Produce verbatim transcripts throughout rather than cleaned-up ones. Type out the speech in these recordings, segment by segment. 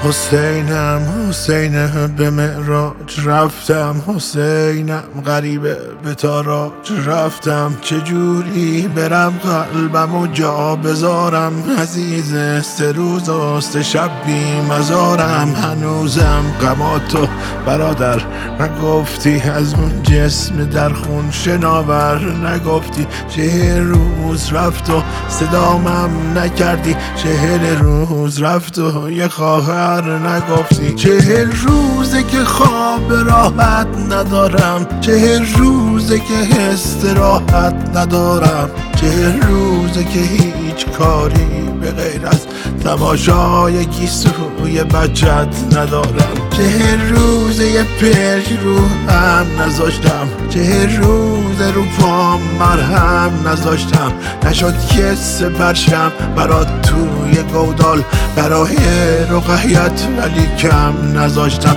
حسینم حسینم به معراج رفتم، حسینم غریبه به تاراج رفتم. چجوری برم قلبم و جا بذارم، عزیز سه روز و سه شب بی مزارم. هنوزم غماتو برادر نگفتی، از اون جسم در خون شناور نگفتی. چهل روز رفت و صدامم نکردی، چهل روز رفت و یه خواهر نگفتی. چهل روزه که خواب راحت ندارم، چهل روزه که استراحت ندارم، چهل روزه که هیچ کاری به غیر از تماشای گیسوی بچت ندارم. چهل روزه یه پلک رو هم نذاشتم، چهل روزه رو پام مرهم نذاشتم. نشد که سپرشم برات توی گودال، برای رقیت ولی کم نذاشتم.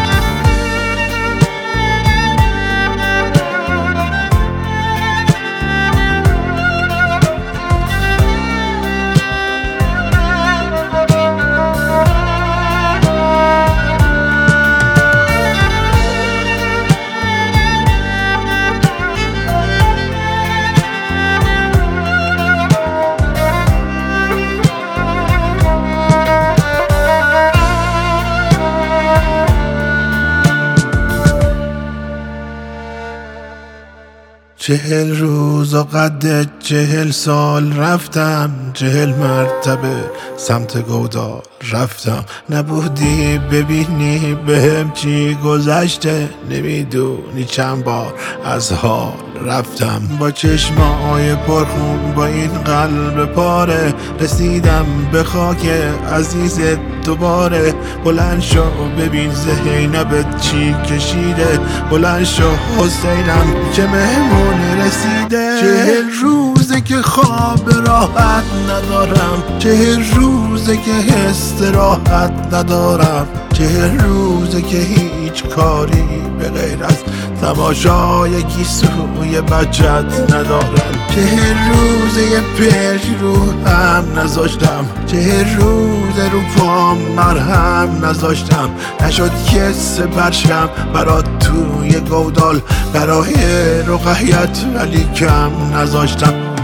چهل روز و قد چهل سال رفتم، چهل مرتبه سمت گودال رفتم. نبودی ببینی بهم چی گذشته، نمیدونی چند بار از حال رفتم. با چشمای پرخون با این قلب پاره، رسیدم به خاک عزیزت دوباره. بلند شو ببین زینبت چی کشیده، بلند شو حسینم که مهمون رسیده. چهل روزه که خواب راحت ندارم، چهل روزه که استراحت ندارم، چهل روزه که هیچ کاری به غیر از تماشای گیسوی بچت ندارم. چهل روزه یه پلک رو هم نذاشتم، چهل روزه رو پام مرهم نذاشتم. نشد که سپرشم برات توی گودال، برای رقیت ولی کم نذاشتم.